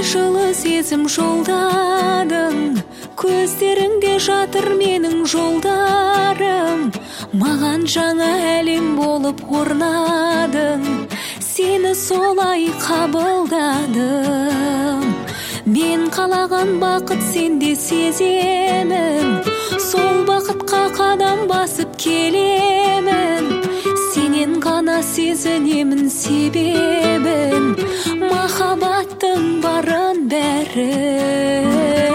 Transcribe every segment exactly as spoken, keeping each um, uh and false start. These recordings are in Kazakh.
жылы сезім жолдадың, көздеріңде жатыр менің жолдарым. Маған жаңа әлем болып орнадың, сені солай қабылдадым. Мен қалаған бақыт сенде сеземін, сол бақытқа қадам басып келемін. Сенен ғана сезінемін себебін, махаббаттың барын бәрін.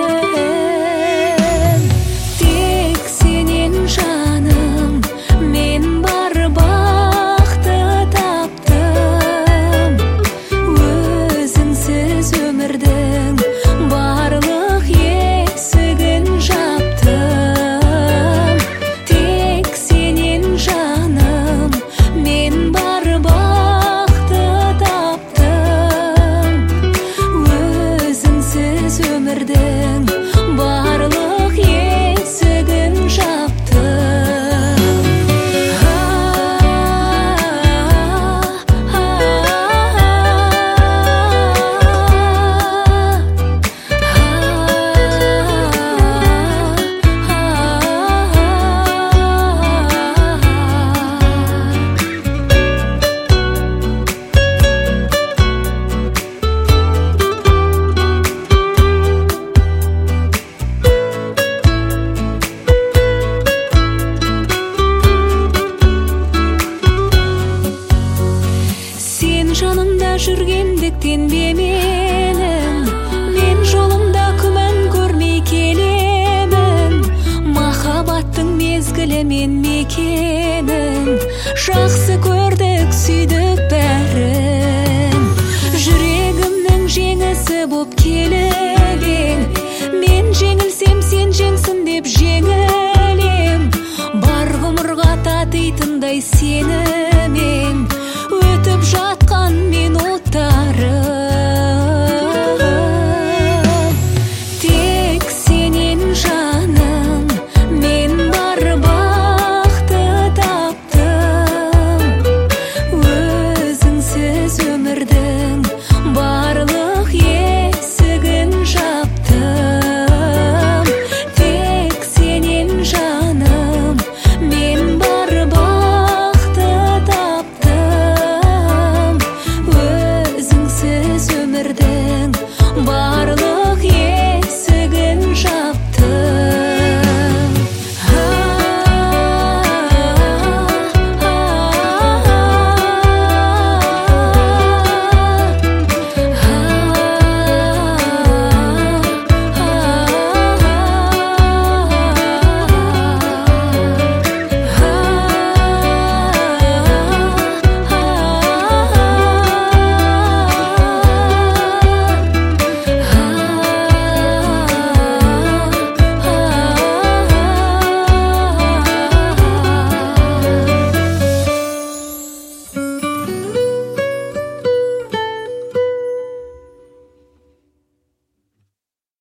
Тек сенен жаным, мен бар бақты таптым. Өзіңсіз өмірдің барлық есігін жаптым. Тек сенен жаным, мен бар бақты таптым. Өзіңсіз өмірдің барлық есігін жаптым. Сен жанымда жүргендіктен бе менің, мен жолымда күмән көрмей келемін. Махаббаттың мезгілі мен мекенін, жақсы көрдік, сүйдік бәрін. Жүрегімнің жеңісі боп келген, мен жеңілсем сен жеңсін деп жеңілем. Бар ғұмырға татитындай сені